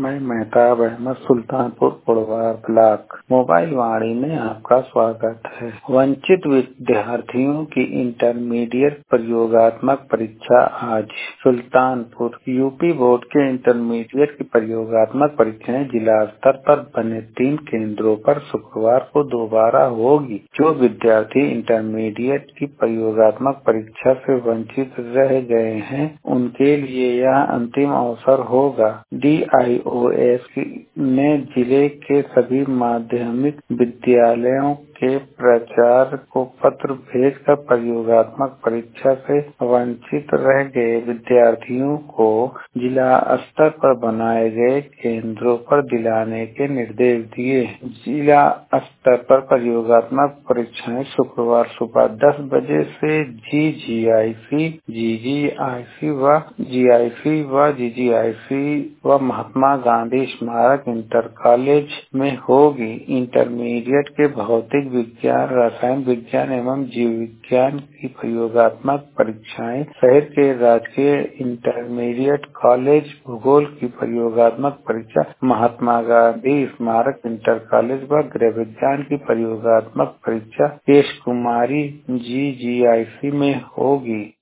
मैं Mehtab Ahmad Sultanpur Purwar block mobile Vaani में आपका स्वागत है। वंचित विद्यार्थियों की इंटरमीडिएट प्रयोगात्मक परीक्षा आज सुल्तानपुर यूपी बोर्ड के इंटरमीडिएट की प्रयोगात्मक परीक्षाएं जिला स्तर पर बने 3 केंद्रों पर शुक्रवार को दोबारा होगी। जो विद्यार्थी इंटरमीडिएट की प्रयोगात्मक परीक्षा से वंचित रह गए हैं उनके लिए यह अंतिम अवसर होगा। DIOS ने जिले के सभी माध्यमिक विद्यालयों के प्राचार्य को पत्र भेजकर प्रयोगात्मक परीक्षा से वंचित रह गए विद्यार्थियों को जिला स्तर पर बनाए गए केंद्रों पर दिलाने के निर्देश दिए। जिला स्तर पर प्रयोगात्मक परीक्षाएं शुक्रवार सुबह 10 बजे से GGIC, GGIC व महात्मा गांधी स्मारक इंटर कॉलेज में होगी। इंटरमीडिएट के भौतिक विज्ञान, रसायन विज्ञान एवं जीव विज्ञान की प्रयोगात्मक परीक्षाएं शहर के राजकीय इंटरमीडिएट कॉलेज, भूगोल की प्रयोगात्मक परीक्षा महात्मा गांधी स्मारक इंटर कॉलेज व गृह विज्ञान की प्रयोगात्मक परीक्षा केश कुमारी GGIC में होगी।